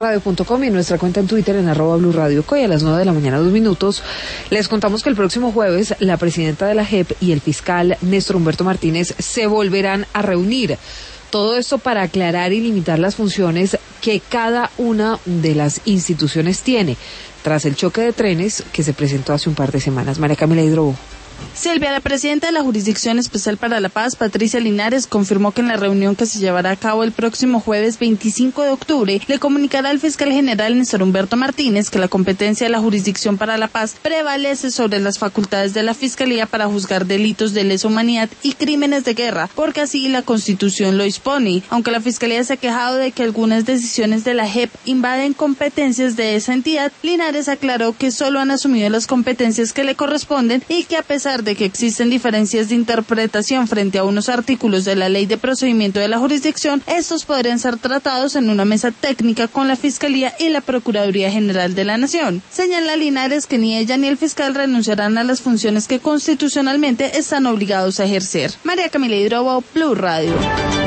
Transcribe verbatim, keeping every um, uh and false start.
radio punto com y en nuestra cuenta en Twitter en arroba Blue Radio Co. Y a las nueve de la mañana, dos minutos, les contamos que el próximo jueves la presidenta de la J E P y el fiscal Néstor Humberto Martínez se volverán a reunir. Todo esto para aclarar y limitar las funciones que cada una de las instituciones tiene, tras el choque de trenes que se presentó hace un par de semanas. María Camila Hidrobo. Silvia, la presidenta de la Jurisdicción Especial para la Paz, Patricia Linares, confirmó que en la reunión que se llevará a cabo el próximo jueves veinticinco de octubre, le comunicará al fiscal general Néstor Humberto Martínez que la competencia de la Jurisdicción para la Paz prevalece sobre las facultades de la Fiscalía para juzgar delitos de lesa humanidad y crímenes de guerra, porque así la Constitución lo dispone. Aunque la Fiscalía se ha quejado de que algunas decisiones de la J E P invaden competencias de esa entidad, Linares aclaró que solo han asumido las competencias que le corresponden y que a pesar de que existen diferencias de interpretación frente a unos artículos de la Ley de Procedimiento de la Jurisdicción, estos podrían ser tratados en una mesa técnica con la Fiscalía y la Procuraduría General de la Nación. Señala Linares que ni ella ni el fiscal renunciarán a las funciones que constitucionalmente están obligados a ejercer. María Camila Hidrobo, Blue Radio.